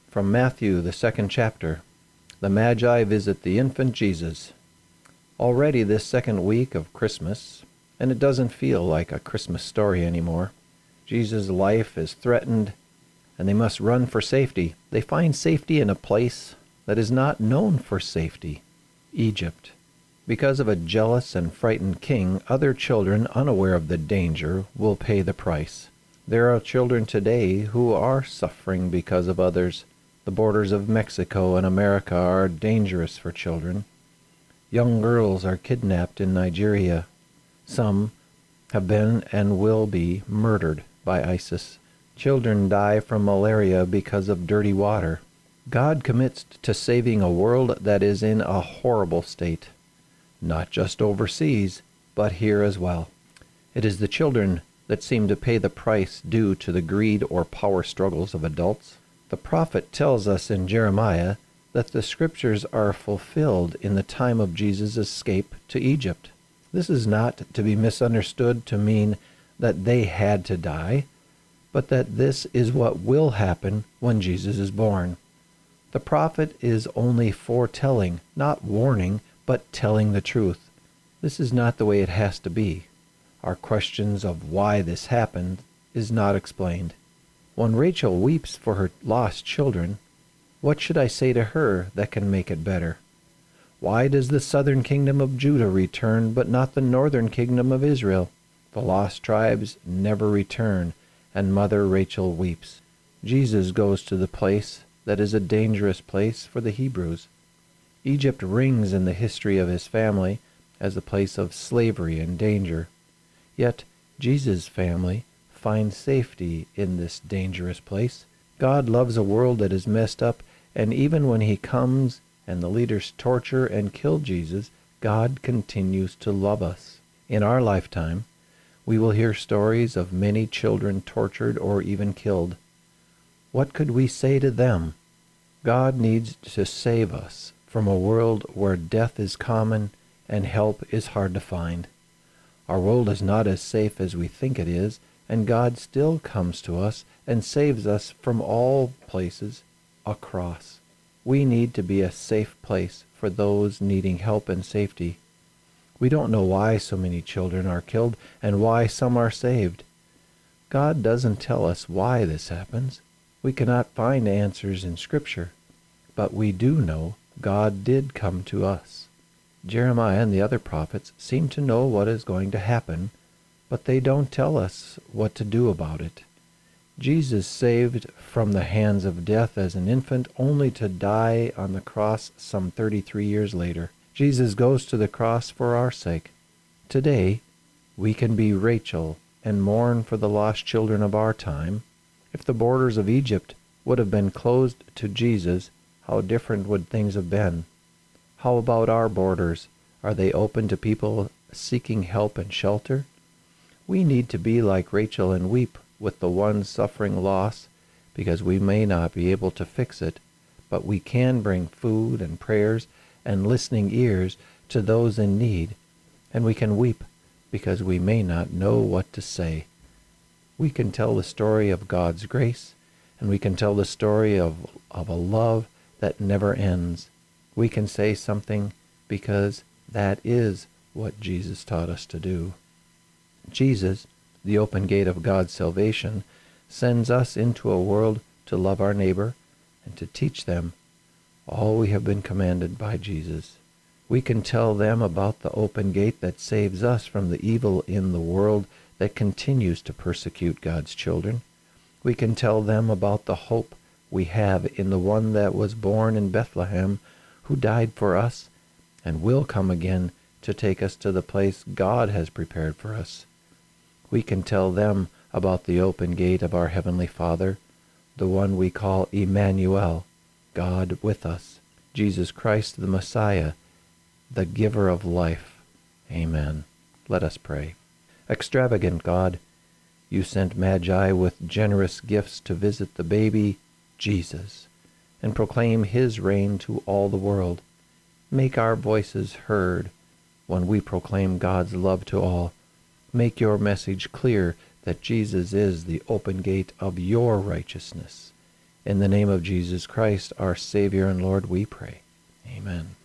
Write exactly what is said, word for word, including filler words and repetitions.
From Matthew, the second chapter. The Magi visit the infant Jesus. Already this second week of Christmas, and it doesn't feel like a Christmas story anymore. Jesus' life is threatened, and they must run for safety. They find safety in a place that is not known for safety, Egypt. Because of a jealous and frightened king, other children unaware of the danger will pay the price. There are children today who are suffering because of others. The borders of Mexico and America are dangerous for children. Young girls are kidnapped in Nigeria. Some have been and will be murdered by ISIS. Children die from malaria because of dirty water. God commits to saving a world that is in a horrible state, not just overseas, but here as well. It is the children that seem to pay the price due to the greed or power struggles of adults. The prophet tells us in Jeremiah that the scriptures are fulfilled in the time of Jesus' escape to Egypt. This is not to be misunderstood to mean that they had to die, but that this is what will happen when Jesus is born. The prophet is only foretelling, not warning, but telling the truth. This is not the way it has to be. Our questions of why this happened is not explained. When Rachel weeps for her lost children, what should I say to her that can make it better? Why does the southern kingdom of Judah return, but not the northern kingdom of Israel? The lost tribes never return, and Mother Rachel weeps. Jesus goes to the place that is a dangerous place for the Hebrews. Egypt rings in the history of his family as a place of slavery and danger. Yet Jesus' family finds safety in this dangerous place. God loves a world that is messed up, and even when he comes and the leaders torture and kill Jesus, God continues to love us. In our lifetime, we will hear stories of many children tortured or even killed. What could we say to them? God needs to save us from a world where death is common and help is hard to find. Our world is not as safe as we think it is, and God still comes to us and saves us from all places, a cross. We need to be a safe place for those needing help and safety. We don't know why so many children are killed and why some are saved. God doesn't tell us why this happens. We cannot find answers in Scripture, but we do know God did come to us. Jeremiah and the other prophets seem to know what is going to happen, but they don't tell us what to do about it. Jesus saved from the hands of death as an infant, only to die on the cross some thirty-three years later. Jesus goes to the cross for our sake. Today, we can be Rachel and mourn for the lost children of our time. If the borders of Egypt would have been closed to Jesus, how different would things have been? How about our borders? Are they open to people seeking help and shelter? We need to be like Rachel and weep with the one suffering loss, because we may not be able to fix it, but we can bring food and prayers and listening ears to those in need, and we can weep because we may not know what to say. We can tell the story of God's grace, and we can tell the story of, of a love that never ends. We can say something because that is what Jesus taught us to do. Jesus, the open gate of God's salvation, sends us into a world to love our neighbor and to teach them all we have been commanded by Jesus. We can tell them about the open gate that saves us from the evil in the world that continues to persecute God's children. We can tell them about the hope we have in the one that was born in Bethlehem, who died for us and will come again to take us to the place God has prepared for us. We can tell them about the open gate of our Heavenly Father, the one we call Emmanuel, God with us, Jesus Christ the Messiah, the giver of life. Amen. Let us pray. Extravagant God, you sent Magi with generous gifts to visit the baby, Jesus, and proclaim his reign to all the world. Make our voices heard when we proclaim God's love to all. Make your message clear that Jesus is the open gate of your righteousness. In the name of Jesus Christ, our Savior and Lord, we pray. Amen.